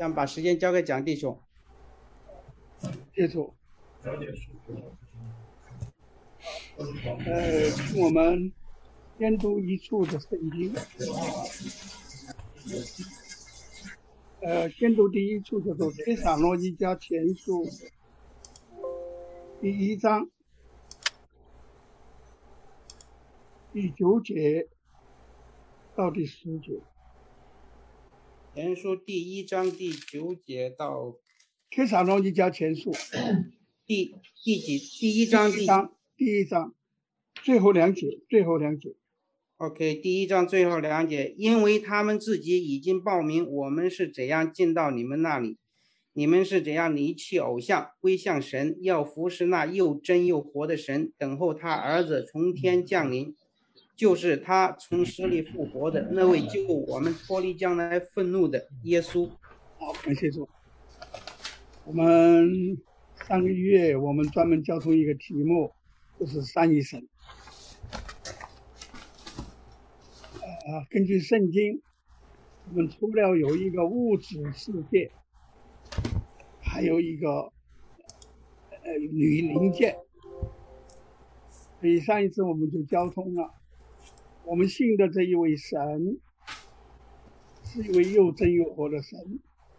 想把时间交给蒋弟兄。 接触。我们监督一处的圣经，监督第一处叫做帖撒罗尼迦前书第1章第9节到第10节。 前书第1章第9节到帖撒罗尼迦前书第1章第一章最后两节。 OK， 第1章最后2节，因为他们自己已经报明我们是怎样进到你们那里，你们是怎样离弃偶像归向神，要服侍那又真又活的神，等候他儿子从天降临，就是他从死里复活的那位救我们脱离将来愤怒的耶稣。 好，感谢主。我们上个月我们专门交通一个题目，就是三一神。根据圣经，我们除了有一个物质世界，还有一个女灵界。所以上一次我们就交通了，我们信的这一位神是一位又真又活的神，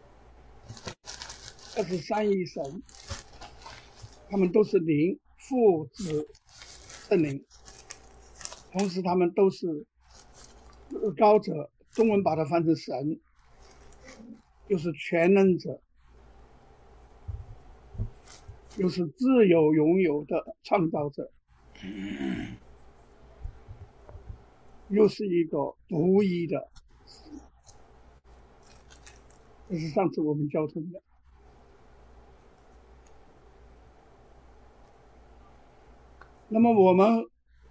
这是三一神，他们都是灵，父子圣灵，同时他们都是高者，中文把它翻成神，又是全能者，又是自由拥有的创造者，又是一个独一的，这是上次我们交通的。那么我们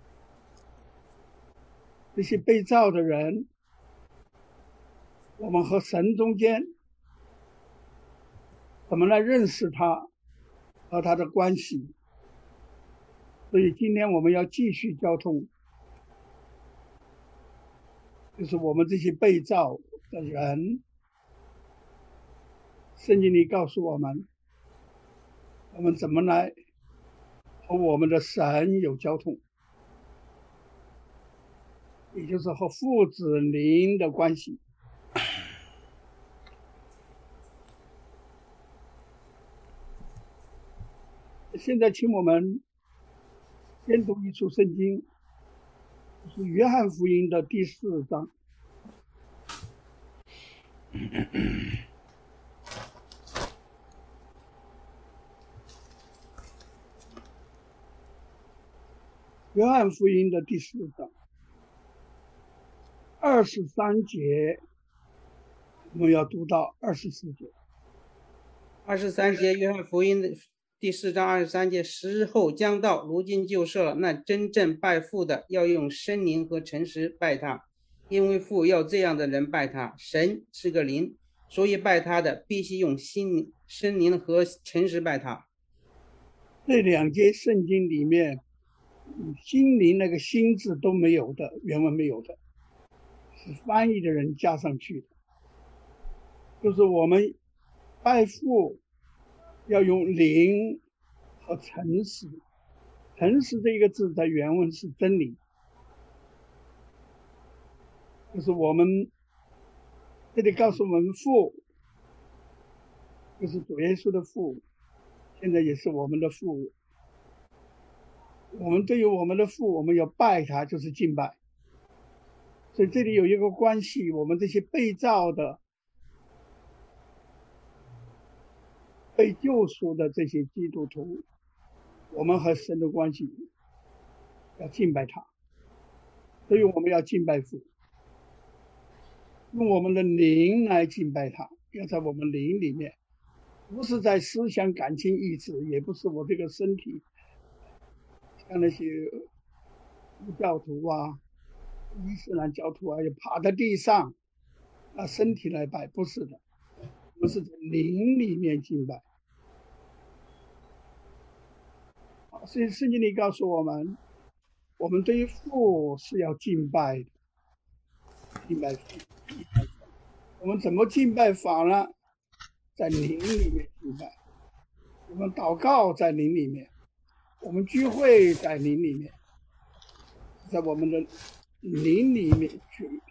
这些被造的人，我们和神中间怎么来认识他和他的关系？所以今天我们要继续交通，就是我们这些被造的人，圣经里告诉我们怎么来和我们的神有交通，也就是和父子灵的关系。现在请我们先读一处圣经，是约翰福音的第4章。约翰福音的第4章23节，我们要读到24节。 23节，约翰福音的第4章23节，时候将到，如今就是了。那真正拜父的，要用圣灵和诚实拜他，因为父要这样的人拜他。神是个灵，所以拜他的必须用圣灵和诚实拜他。 这两节圣经里面，心灵那个心字都没有的，原文没有的，是翻译的人加上去的。就是我们拜父要用灵和诚实，诚实这一个字在原文是真理，就是我们这里告诉我们父，就是主耶稣的父，现在也是我们的父。我们对于我们的父，我们要拜他，就是敬拜。所以这里有一个关系，我们这些被造的、被救赎的这些基督徒，我们和神的关系要敬拜他，所以我们要敬拜父，用我们的灵来敬拜他，要在我们灵里面，不是在思想、感情、意志，也不是我这个身体，像那些教徒啊、伊斯兰教徒啊，也趴在地上，拿身体来拜，不是的，我们是在灵里面敬拜。所以圣经里告诉我们，我们对于父是要敬拜的，敬拜父。我们怎么敬拜法呢？ 在灵里面敬拜，我们祷告在灵里面，我们聚会在灵里面，在我们的灵里面去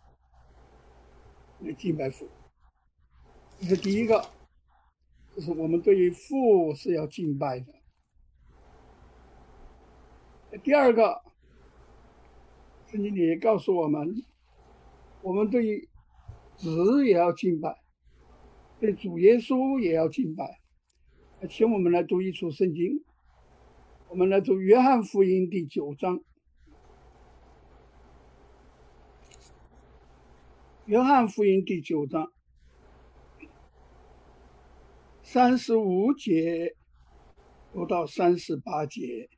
来敬拜父。这是第一个，就是我们对于父是要敬拜的。第二个，圣经里也告诉我们，我们对于子也要敬拜，对主耶稣也要敬拜。请我们来读一处圣经，我们来读约翰福音第9章。约翰福音第9章35节读到38节。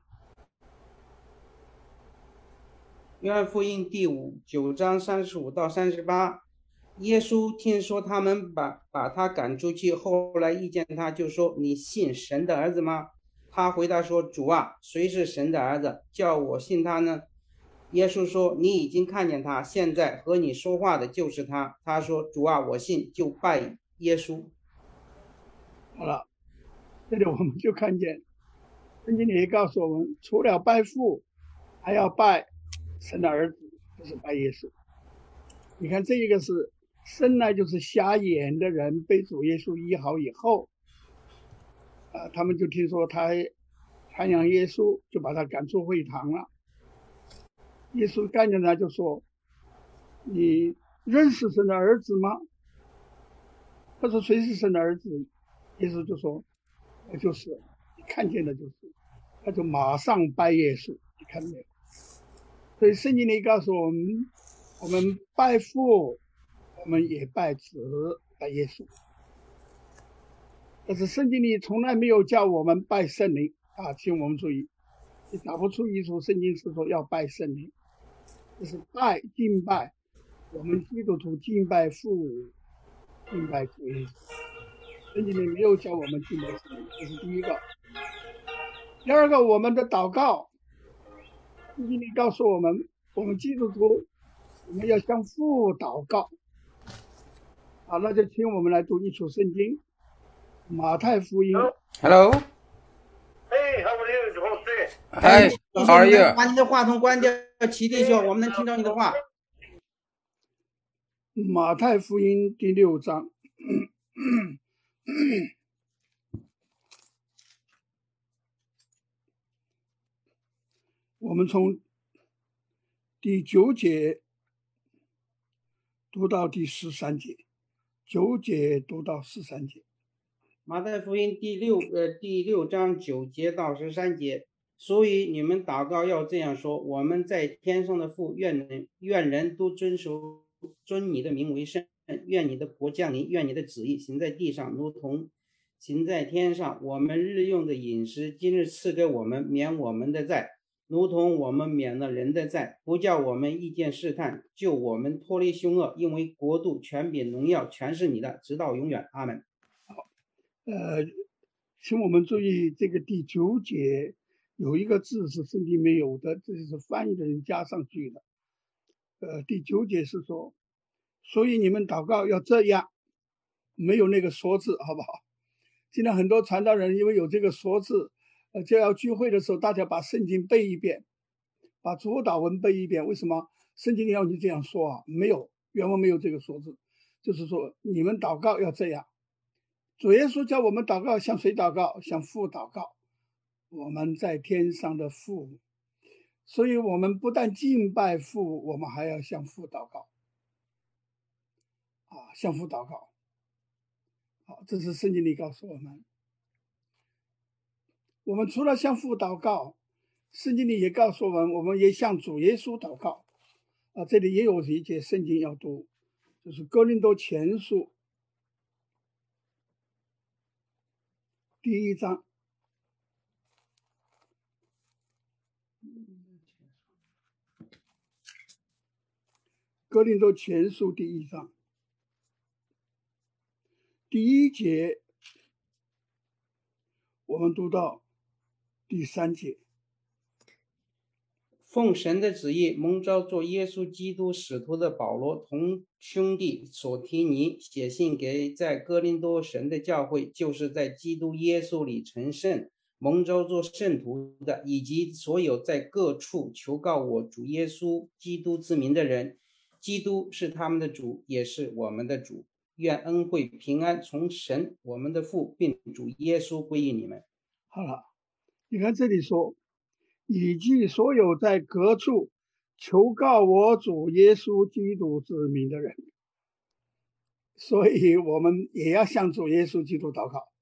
约翰福音第9章35到38，耶稣听说他们把他赶出去，后来遇见他，就说：“你信神的儿子吗？”他回答说：“主啊，谁是神的儿子，叫我信他呢？”耶稣说：“你已经看见他，现在和你说话的就是他。”他说：“主啊，我信。”就拜耶稣。 好了，这里我们就看见圣经里也告诉我们，除了拜父，还要拜神的儿子，就是拜耶稣。你看这一个是生来就是瞎眼的人被主耶稣医好以后，他们就听说他传扬耶稣，就把他赶出会堂了。耶稣看见他就说：“你认识神的儿子吗？”他说：“谁是神的儿子？”耶稣就说：“我就是，你看见的就是。”他就马上拜耶稣，你看到没有？所以圣经里告诉我们，我们拜父，我们也拜子，拜耶稣。但是圣经里从来没有叫我们拜圣灵啊，请我们注意，你找不出一处圣经是说要拜圣灵，就是拜敬拜，我们基督徒敬拜父，敬拜主耶稣。圣经里没有叫我们敬拜圣灵，这是第一个。第二个，我们的祷告，圣经里告诉我们，我们基督徒我们要向父祷告。好，那就请我们来读一处圣经，马太福音。 Hello. Hey, how are you, Jose? Hi. 弟 How 兄， are 你 you? 能把你的话筒关掉，齐弟兄，我们能听到你的话。 马太福音第6章，我们从第9节读到第13节，9节读到13节。 马太福音第6章9节到13节，所以你们祷告要这样说：我们在天上的父，愿人都尊你的名为圣，愿你的国降临，愿你的旨意行在地上，如同行在天上。我们日用的饮食，今日赐给我们，免我们的债，如同我们免了人的债，不叫我们遇见试探，救我们脱离凶恶，因为国度、权柄、荣耀全是你的，直到永远。阿们。 请我们注意这个第9节有一个字是圣经没有的，这就是翻译的人加上去的。第9节是说，所以你们祷告要这样，没有那个说字，好不好？现在很多传道人因为有这个说字，就要聚会的时候大家把圣经背一遍，把主祷文背一遍。为什么圣经里要你这样说啊？没有，原文没有这个说字，就是说你们祷告要这样。主耶稣叫我们祷告，向谁祷告？向父祷告，我们在天上的父。所以我们不但敬拜父，我们还要向父祷告向父祷告。好，这是圣经里告诉我们。我们除了向父祷告，圣经里也告诉我们，我们也向主耶稣祷告。这里也有一节圣经要读，就是哥林多前书第1章。哥林多前书第1章第1节，我们读到第3节。 奉神的旨意蒙召做耶稣基督使徒的保罗同兄弟所提尼写信给在哥林多神的教会，就是在基督耶稣里成圣蒙召做圣徒的，以及所有在各处求告我主耶稣基督之名的人。基督是他们的主，也是我们的主。愿恩惠平安从神我们的父并主耶稣归于你们。 好了，你看这里说，以及所有在各处求告我主耶稣基督之名的人，所以我们也要向主耶稣基督祷告。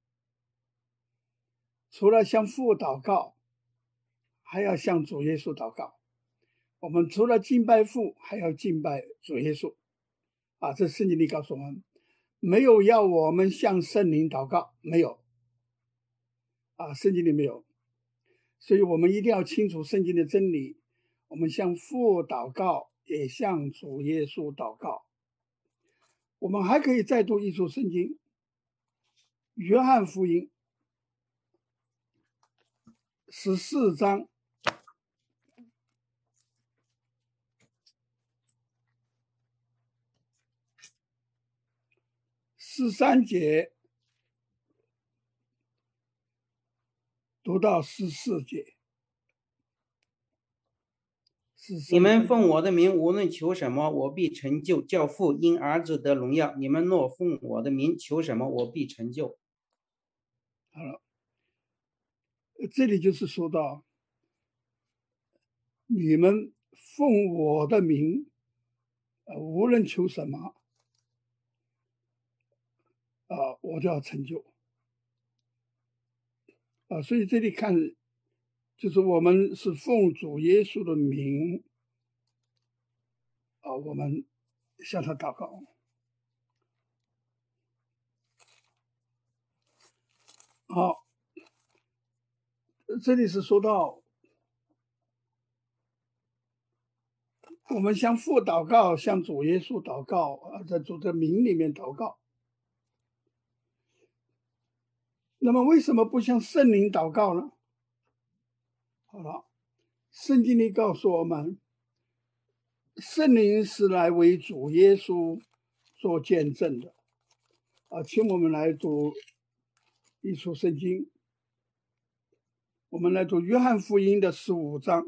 除了向父祷告，还要向主耶稣祷告。我们除了敬拜父，还要敬拜主耶稣。这圣经里告诉我们，没有要我们向圣灵祷告，没有。圣经里没有。所以我们一定要清楚圣经的真理。我们向父祷告，也向主耶稣祷告。我们还可以再读一处圣经，约翰福音14章13节读到14节。 你们奉我的名无论求什么，我必成就，叫父因儿子得荣耀。你们若奉我的名求什么，我必成就。 好了，这里就是说到，你们奉我的名，无论求什么，我就要成就。所以这里看，就是我们是奉主耶稣的名，我们向他祷告。好，这里是说到，我们向父祷告，向主耶稣祷告，在主的名里面祷告。那么为什么不向圣灵祷告呢？好了，圣经里告诉我们，圣灵是来为主耶稣做见证的。请我们来读一处圣经，我们来读约翰福音的15章。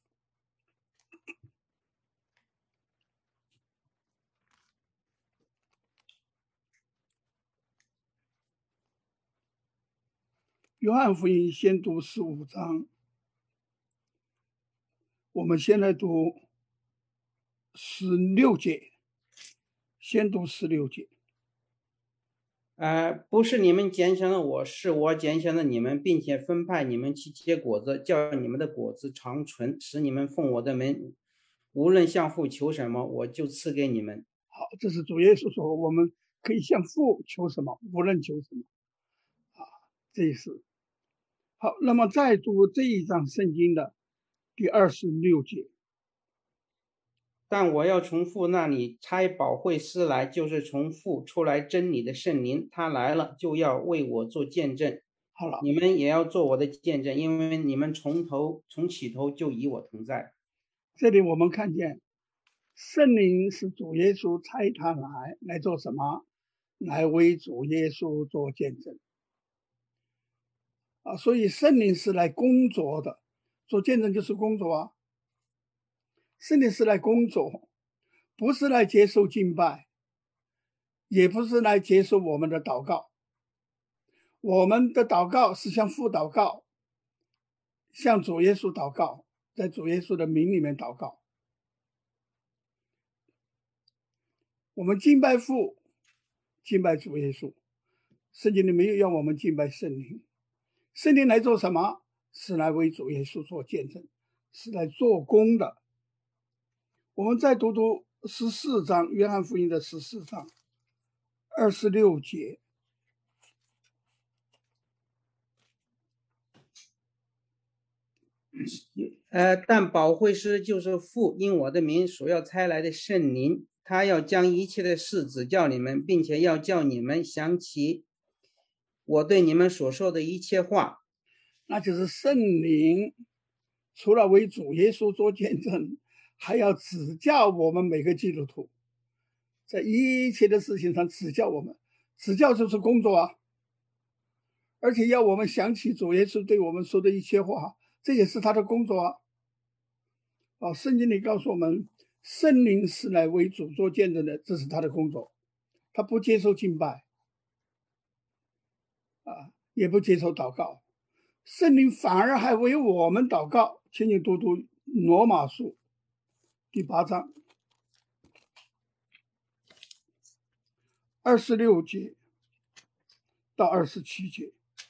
约翰福音先读15章，我们先来读16节，先读16节。 不是你们拣选了我，是我拣选了你们，并且分派你们去结果子，叫你们的果子长存，使你们奉我的名，无论向父求什么，我就赐给你们。 好，这是主耶稣说，我们可以向父求什么，无论求什么。这意思。好，那么再读这一章圣经的第26节。 但我要从父那里差保惠师来，就是从父出来真理的圣灵，他来了就要为我做见证。 好了， 你们也要做我的见证，因为你们从起头就与我同在。 这里我们看见圣灵是主耶稣差他来做什么？来为主耶稣做见证。所以圣灵是来工作的，做见证就是工作啊。圣灵是来工作，不是来接受敬拜，也不是来接受我们的祷告。我们的祷告是向父祷告，向主耶稣祷告，在主耶稣的名里面祷告。我们敬拜父，敬拜主耶稣。圣经里没有要我们敬拜圣灵。圣灵来做什么？是来为主耶稣做见证，是来做工的。我们再读读14章，约翰福音的14章26节。 但保惠师就是父因我的名所要差来的圣灵，他要将一切的事指教你们，并且要叫你们想起我对你们所说的一切话。 那就是圣灵除了为主耶稣做见证，还要指教我们每个基督徒，在一切的事情上指教我们。指教就是工作啊，而且要我们想起主耶稣对我们说的一切话，这也是他的工作啊。圣经里告诉我们，圣灵是来为主做见证的，这是他的工作。他不接受敬拜也不接受祷告，圣灵反而还为我们祷告。请你读读罗马书第8章26节到27节。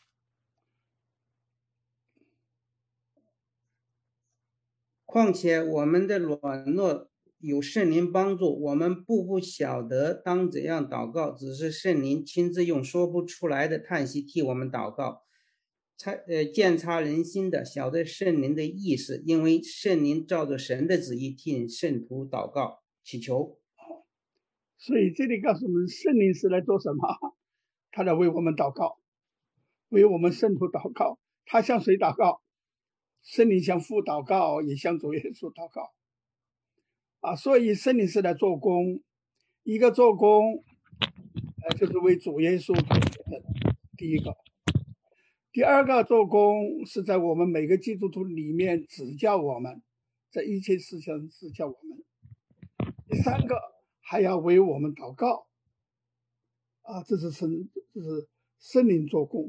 况且我们的软弱有圣灵帮助，我们不晓得当怎样祷告，只是圣灵亲自用说不出来的叹息替我们祷告。鉴察人心的，晓得圣灵的意思，因为圣灵照着神的旨意替圣徒祷告祈求。 所以这里告诉我们，圣灵是来做什么？他来为我们祷告，为我们圣徒祷告。他向谁祷告？圣灵向父祷告，也向主耶稣祷告所以圣灵是来做工，一个做工就是为主耶稣做的第一个。第二个做工是在我们每个基督徒里面指教我们，在一切事情指教我们。第三个还要为我们祷告这是圣灵做工。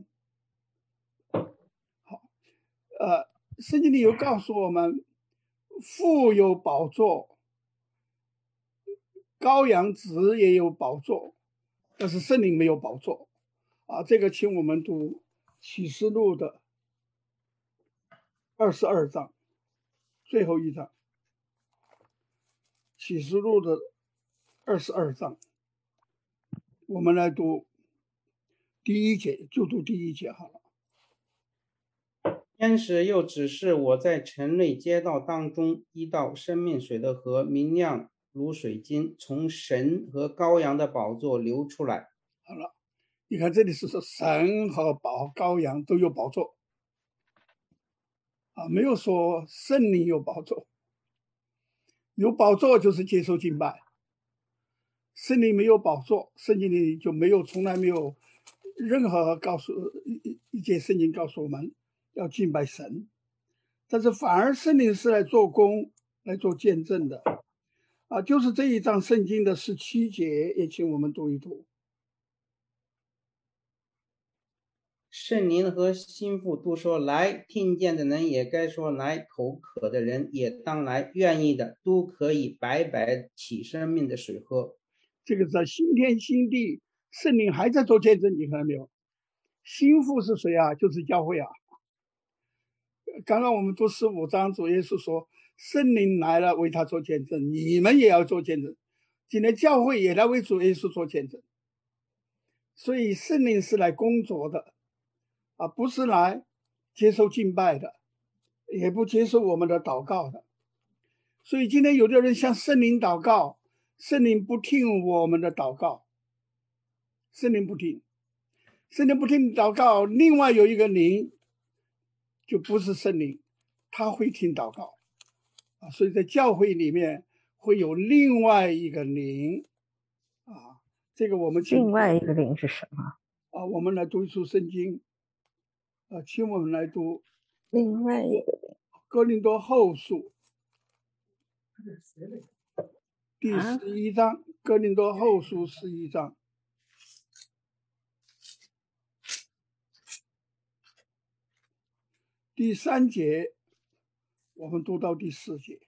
好，圣经里有告诉我们，父有宝座，羔羊子也有宝座，但是圣灵没有宝座这个请我们读启示录的22章最后一章。启示录的22章，我们来读第1节，就读第1节好了。 天使又指示我在城内街道当中一道生命水的河，明亮如水晶，从神和羔羊的宝座流出来。 好了，你看这里是说神和羔羊都有宝座没有说圣灵有宝座。有宝座就是接受敬拜，圣灵没有宝座，圣经里就从来没有任何一节圣经告诉我们要敬拜神，但是反而圣灵是来做工，来做见证的就是这一章圣经的17节，也请我们读一读。 圣灵和心腹都说来，听见的人也该说来，口渴的人也当来，愿意的都可以白白起生命的水喝。 这个在新天新地，圣灵还在做见证，你看到没有？心腹是谁就是教会刚刚我们读15章，主耶稣说圣灵来了为他做见证，你们也要做见证。今天教会也来为主耶稣做见证，所以圣灵是来工作的不是来接受敬拜的，也不接受我们的祷告的。所以今天有的人向圣灵祷告，圣灵不听我们的祷告，圣灵不听祷告，另外有一个灵就不是圣灵，他会听祷告所以在教会里面会有另外一个灵这个我们另外一个灵是什么我们来读一处圣经请我们来读另外一个灵哥林多后书第11章哥林多后书11章第3节，我们读到第4节。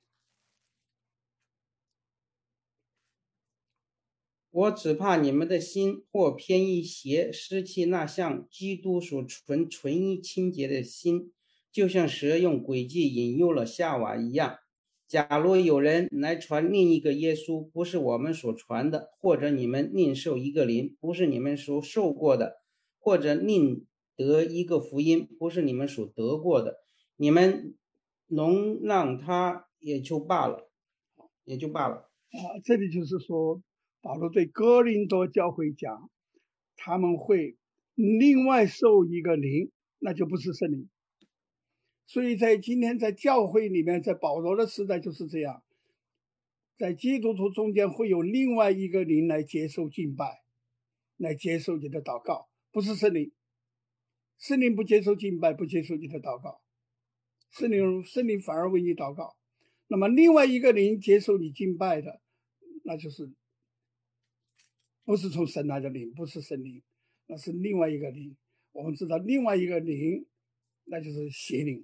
我只怕你们的心或偏一邪，失去那像基督所纯一清洁的心，就像蛇用诡计引诱了夏娃一样。假如有人来传另一个耶稣，不是我们所传的，或者你们另受一个灵，不是你们所受过的，或者另得一个福音，不是你们所得过的，你们容让他也就罢了。 这里就是说保罗对哥林多教会讲，他们会另外受一个灵，那就不是圣灵。 所以在今天在教会里面，在保罗的时代就是这样，在基督徒中间会有另外一个灵来接受敬拜，来接受你的祷告，不是圣灵。圣灵不接受敬拜，不接受你的祷告，圣灵反而为你祷告。那么另外一个灵接受你敬拜的，那就是不是从神来的灵，不是圣灵，那是另外一个灵。我们知道另外一个灵，那就是邪灵。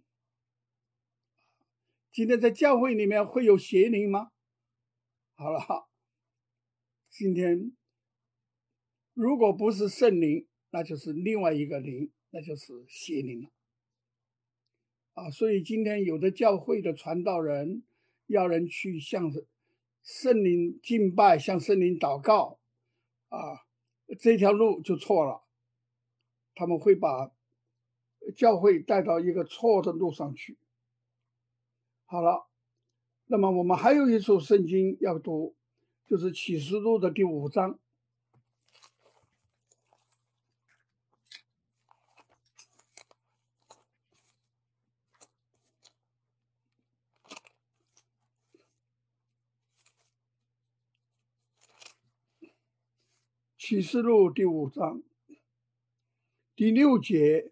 今天在教会里面会有邪灵吗？好了，今天如果不是圣灵，那就是另外一个灵，那就是邪灵了。所以今天有的教会的传道人要人去向圣灵敬拜，向圣灵祷告，这条路就错了。他们会把教会带到一个错的路上去。好了，那么我们还有一处圣经要读，就是启示录的第5章。启示录第5章第6节，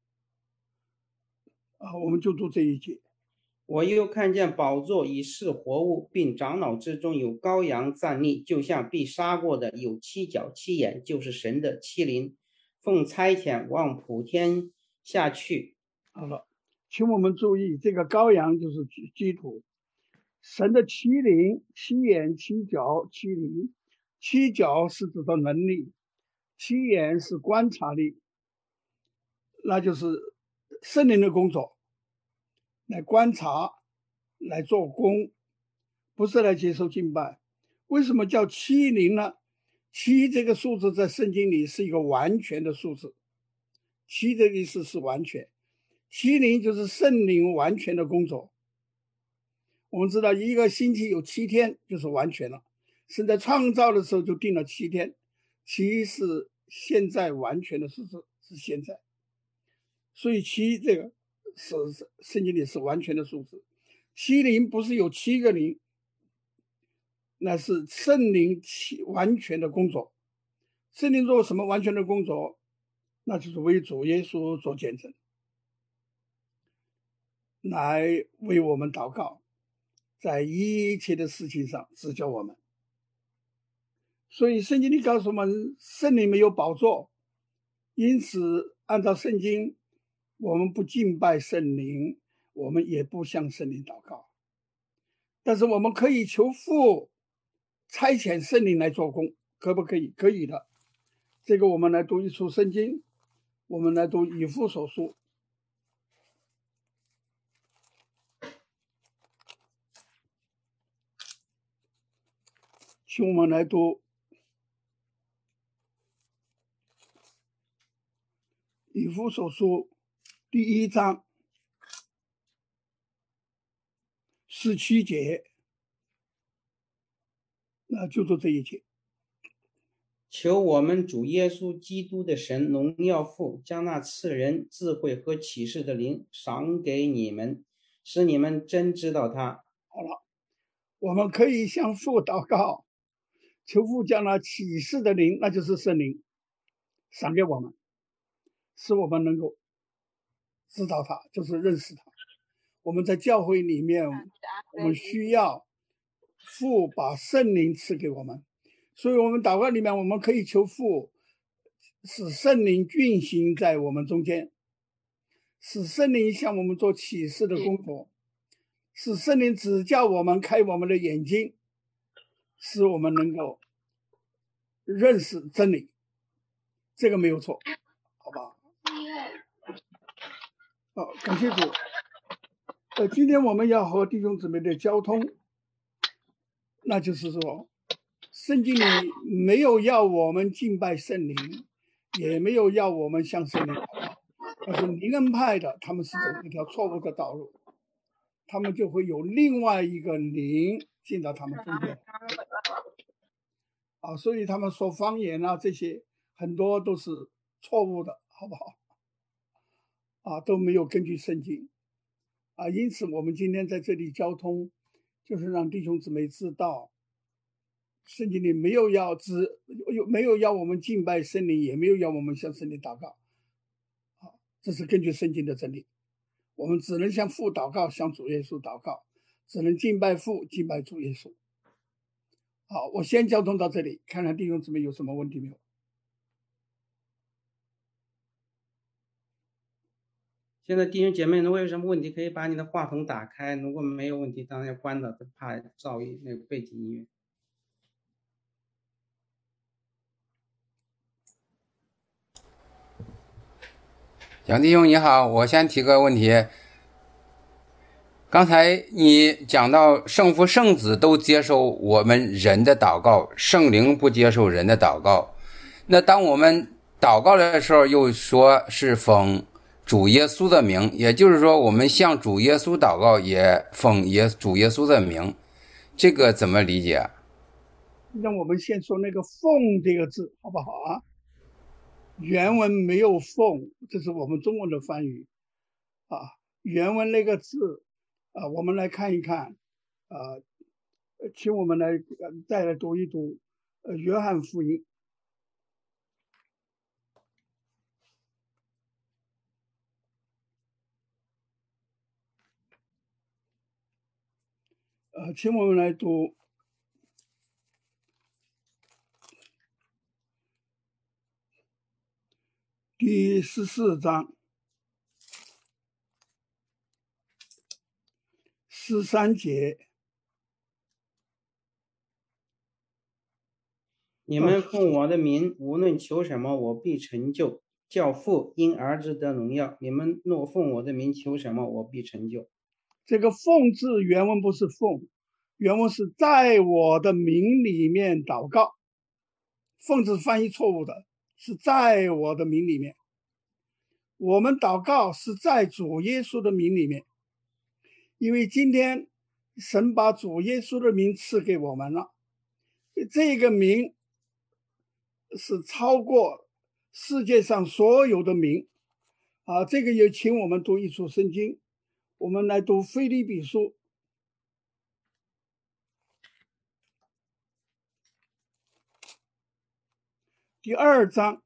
我们就读这一节。 我又看见宝座已是活物，并长老之中有羔羊站立，就像被杀过的，有7角7眼，就是神的7灵，奉差遣往普天下去。 好了，请我们注意，这个羔羊就是基督，神的7灵、7眼、7角、7灵。7角是指的能力，7眼是观察力，那就是圣灵的工作，来观察，来做工，不是来接受敬拜。为什么叫7灵呢？7这个数字在圣经里是一个完全的数字，7的意思是完全，7灵就是圣灵完全的工作。我们知道一个星期有7天就是完全了，神在创造的时候就定了7天，7是现在完全的数字，是现在，所以7这个是圣经里是完全的数字。7灵不是有7个灵，那是圣灵完全的工作。圣灵做什么完全的工作？那就是为主耶稣做见证，来为我们祷告，在一切的事情上指教我们。所以圣经里告诉我们，圣灵没有宝座，因此按照圣经，我们不敬拜圣灵，我们也不向圣灵祷告。但是我们可以求父差遣圣灵来做工，可不可以？可以的。这个我们来读一处圣经，我们来读以弗所书。请我们来读以弗所书第1章17节，那就读这一节。 求我们主耶稣基督的神荣耀父，将那赐人智慧和启示的灵赏给你们，使你们真知道他。 好了，我们可以向父祷告，求父将那启示的灵，那就是圣灵，赏给我们，使我们能够知道他，就是认识他。我们在教会里面，我们需要父把圣灵赐给我们，所以我们祷告里面，我们可以求父使圣灵运行在我们中间，使圣灵向我们做启示的工作，使圣灵指教我们，开我们的眼睛，使我们能够认识真理。这个没有错，好吧？感谢主。今天我们要和弟兄姊妹的交通，那就是说，圣经里没有要我们敬拜圣灵，也没有要我们向圣灵祷告。但是灵恩派的，他们是走一条错误的道路，他们就会有另外一个灵进到他们中间。所以他们说方言啊，这些很多都是错误的，好不好？都没有根据圣经。 因此我们今天在这里交通，就是让弟兄姊妹知道，圣经里没有要我们敬拜圣灵，也没有要我们向圣灵祷告，这是根据圣经的真理。我们只能向父祷告，向主耶稣祷告，只能敬拜父，敬拜主耶稣。好，我先交通到这里，看看弟兄姊妹有什么问题没有。 现在弟兄姐妹，如果有什么问题，可以把你的话筒打开，如果没有问题，当然要关了，怕噪音那个背景音乐。 杨弟兄你好，我先提个问题。刚才你讲到圣父圣子都接受我们人的祷告，圣灵不接受人的祷告。那当我们祷告的时候，又说是奉主耶稣的名，也就是说我们向主耶稣祷告也奉主耶稣的名，这个怎么理解？ 那我们先说那个奉这个字好不好啊？原文没有奉，这是我们中文的翻译原文那个字我们来看一看请我们来再来读一读约翰福音请我们来读第14章13节。 你们奉我的名，无论求什么，我必成就，叫父因儿子得荣耀。你们若奉我的名求什么，我必成就。 这个奉字原文不是奉，原文是在我的名里面祷告。奉字翻译错误的，是在我的名里面。我们祷告是在主耶稣的名里面，因为今天神把主耶稣的名赐给我们了，这个名是超过世界上所有的名这个也请我们读一处圣经，我们来读腓立比书第2章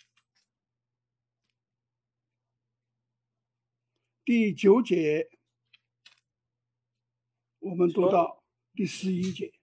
第9节，我们读到第11节。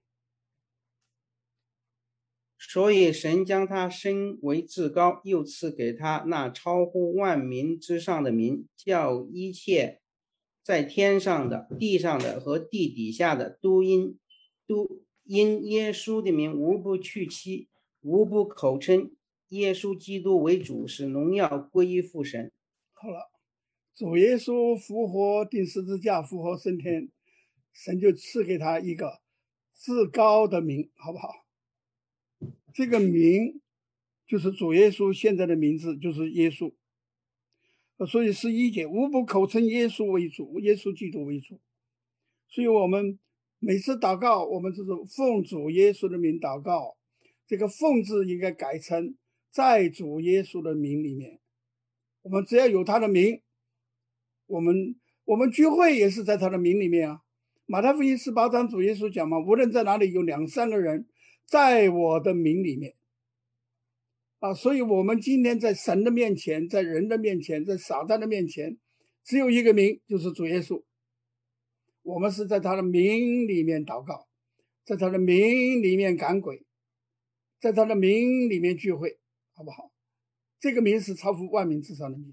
所以神将他升为至高，又赐给他那超乎万民之上的名，叫一切在天上的、地上的和地底下的都因耶稣的名无不屈膝，无不口称耶稣基督为主，使荣耀归于父神。 好了，主耶稣复活，钉十字架，复活升天，神就赐给他一个至高的名，好不好？这个名就是主耶稣现在的名字，就是耶稣。所以11节，无不口称耶稣为主，耶稣基督为主。所以我们每次祷告，我们就是奉主耶稣的名祷告，这个奉字应该改成在主耶稣的名里面。我们只要有他的名，我们聚会也是在他的名里面啊。马太福音18章主耶稣讲嘛，无论在哪里有2、3个人在我的名里面所以我们今天在神的面前，在人的面前，在撒旦的面前，只有一个名，就是主耶稣。我们是在他的名里面祷告，在他的名里面赶鬼，在他的名里面聚会，好不好？这个名是超乎万名之上的名。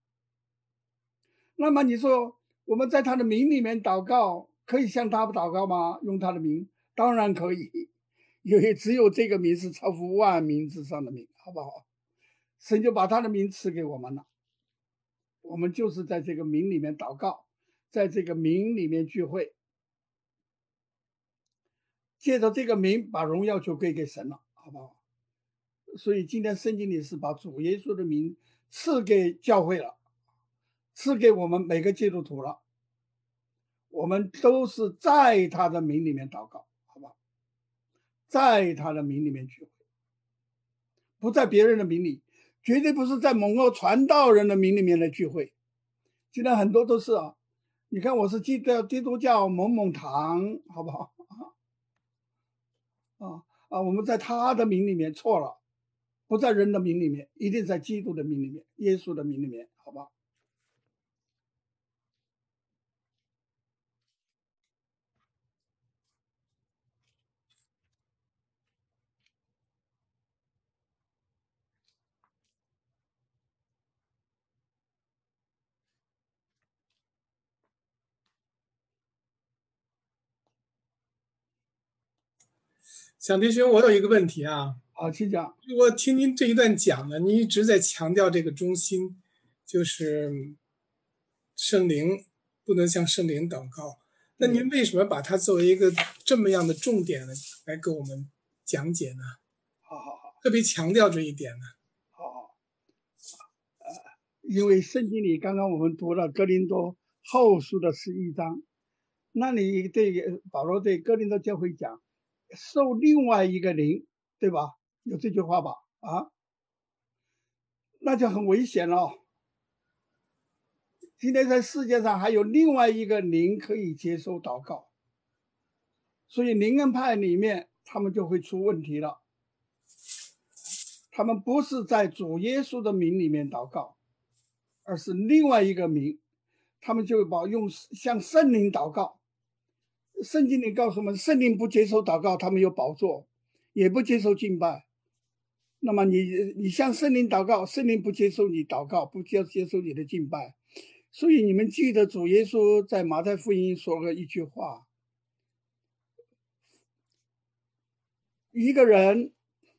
那么你说我们在他的名里面祷告，可以向他祷告吗？用他的名？当然可以，因为只有这个名是超乎万名之上的名，好不好？神就把他的名赐给我们了，我们就是在这个名里面祷告，在这个名里面聚会，借着这个名把荣耀就归给神了，好不好？所以今天圣经里是把主耶稣的名赐给教会了，赐给我们每个基督徒了，我们都是在他的名里面祷告，好吧？在他的名里面聚会，不在别人的名里，绝对不是在某个传道人的名里面来聚会。现在很多都是你看我是基督教某某堂，好不好？我们在他的名里面错了，不在人的名里面，一定在基督的名里面，耶稣的名里面，好吧？ 蒋弟兄，我有一个问题啊。 好，请讲。 我听您这一段讲呢，您一直在强调这个中心，就是圣灵不能向圣灵祷告。那您为什么把它作为一个这么样的重点来给我们讲解呢？ 好， 特别强调这一点呢？ 好，因为圣经里刚刚我们读了哥林多后书的11章，那里对保罗对哥林多教会讲，受另外一个灵，对吧？有这句话吧？那就很危险了。今天在世界上还有另外一个灵可以接受祷告，所以灵恩派里面他们就会出问题了。他们不是在主耶稣的名里面祷告，而是另外一个名，他们就用向圣灵祷告。圣经里告诉我们，圣灵不接受祷告，他们有宝座，也不接受敬拜。那么你向圣灵祷告，圣灵不接受你祷告，不接受你的敬拜。所以你们记得主耶稣在马太福音说过一句话，一个人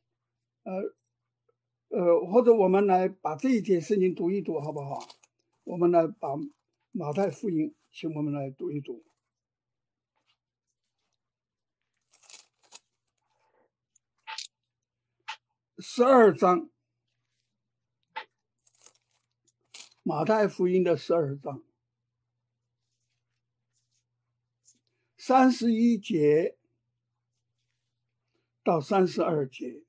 或者我们来把这一节圣经读一读好不好？我们来把马太福音请我们来读一读。12章，马太福音的12章31节到32节。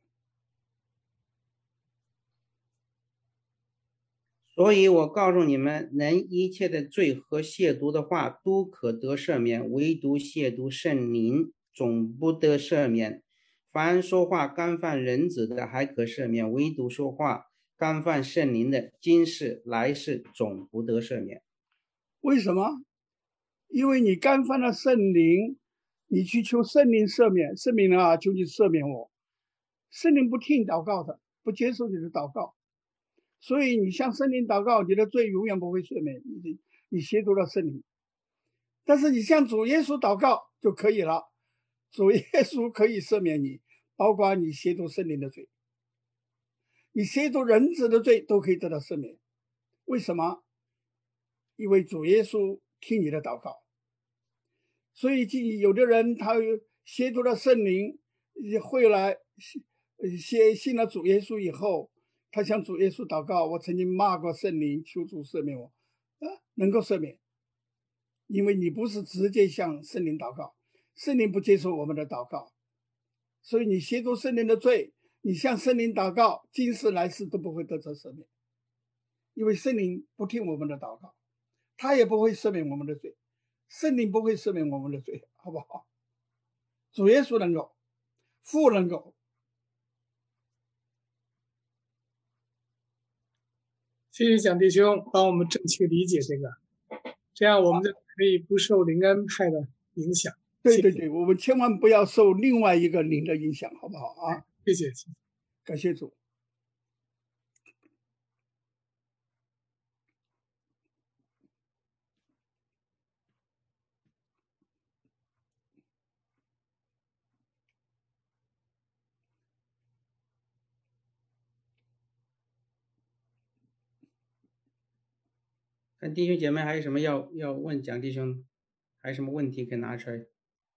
所以我告诉你们，人一切的罪和亵渎的话都可得赦免，唯独亵渎圣灵总不得赦免。凡说话干犯人子的还可赦免，唯独说话干犯圣灵的，今世来世总不得赦免。 为什么？因为你干犯了圣灵，你去求圣灵赦免，圣灵啊，求你赦免我。圣灵不听祷告的，不接受你的祷告，所以你向圣灵祷告，你的罪永远不会赦免，你亵渎了圣灵。但是你向主耶稣祷告就可以了，主耶稣可以赦免你，包括你亵渎圣灵的罪，你亵渎人子的罪都可以得到赦免。为什么？因为主耶稣听你的祷告。所以有的人他亵渎了圣灵，会来信了主耶稣以后，他向主耶稣祷告，我曾经骂过圣灵，求主赦免我，能够赦免。因为你不是直接向圣灵祷告，圣灵不接受我们的祷告，所以你亵渎圣灵的罪，你向圣灵祷告，今世来世都不会得到赦免，因为圣灵不听我们的祷告，他也不会赦免我们的罪，圣灵不会赦免我们的罪，好不好？主耶稣能够，父能够。 谢谢蒋弟兄帮我们正确理解这个，这样我们就可以不受灵恩派的影响。 对，我们千万不要受另外一个灵的影响，好不好啊？ 谢谢， 感谢主。 看弟兄姐妹还有什么要问蒋弟兄，还有什么问题可以拿出来？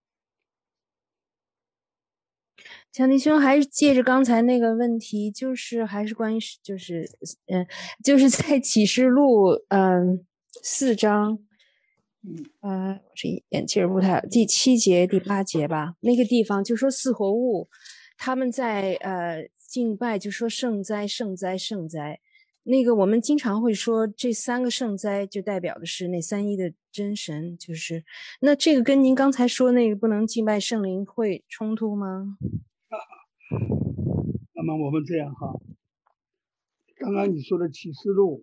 蒋弟兄还是借着刚才那个问题，就是还是关于就是在启示录4章我这眼镜不太第7节第8节吧，那个地方就说四活物他们在敬拜，就说圣哉圣哉圣哉。那个我们经常会说这3个圣哉就代表的是那三一的真神，就是那这个跟您刚才说那个不能敬拜圣灵会冲突吗？ 那么我们这样哈，刚刚你说的启示录